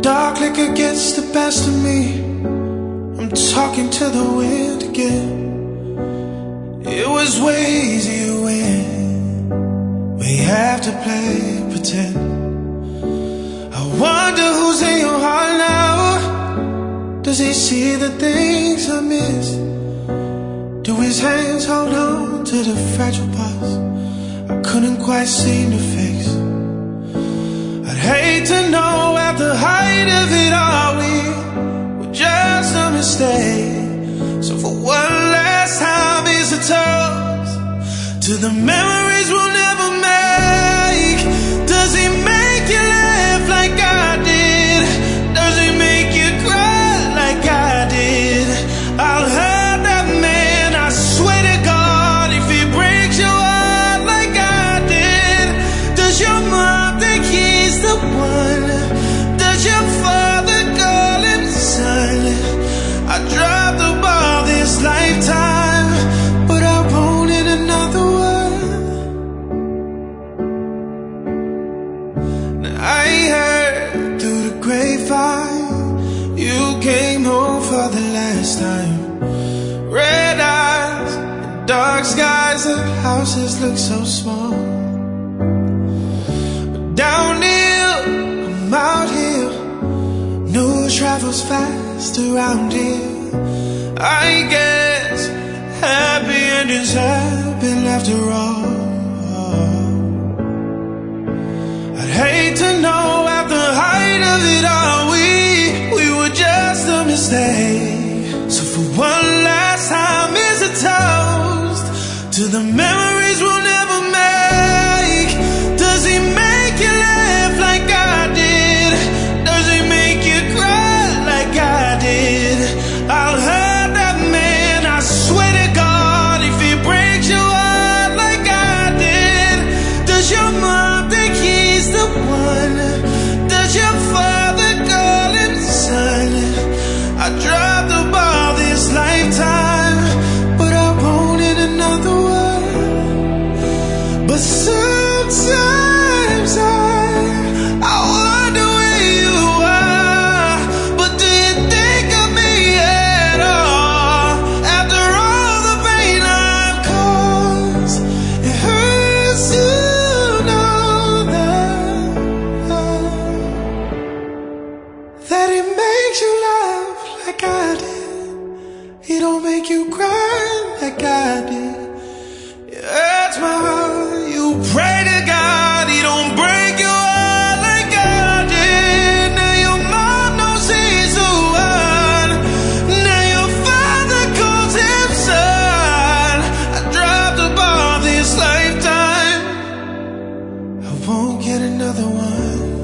dark liquor gets the best of me, I'm talking to the wind again. It was way easier when we have to play pretend. I wonder who's in your heart now. Does he see the things I miss? Do his hands hold on to the fragile parts I couldn't quite seem to fix? I'd hate to know at the height of it all we were just a mistake. So for one last time, here's a toast to the memories we'll never make. Does he make you laugh like I did? Does he make you cry like I did? I'll hurt that man, I swear to God, if he breaks your heart like I did. Does your mom think he's the one? Does your father call him son? I dropped the ball this lifetime, but I won't in another one. Now I heard through the grapevine you came home for the last time. Red eyes and dark skies, the houses look so small. But downhill, I'm out here, news travels fast around here. I guess happy endings happen after all. I'd hate to know at the height of it all we were just a mistake. So for one last time, here's a toast to the memories we'll never make. Does he make you laugh like I did? Does he make you cry like I did? I'll hurt that man, I swear to God, if he breaks your heart like I did. Does your mom think he's the one? Does your father call him son? I dropped the ball this lifetime, but I won't in another one. But sometimes I wonder where you are. But do you think of me at all? After all the pain I've caused, it hurts to know that it makes you laugh like I did. He don't make you cry like I did. It hurts my heart. You pray to God he don't break your heart like I did. Now your mom knows he's the one. Now your father calls him son. I dropped the ball this lifetime, I won't get another one.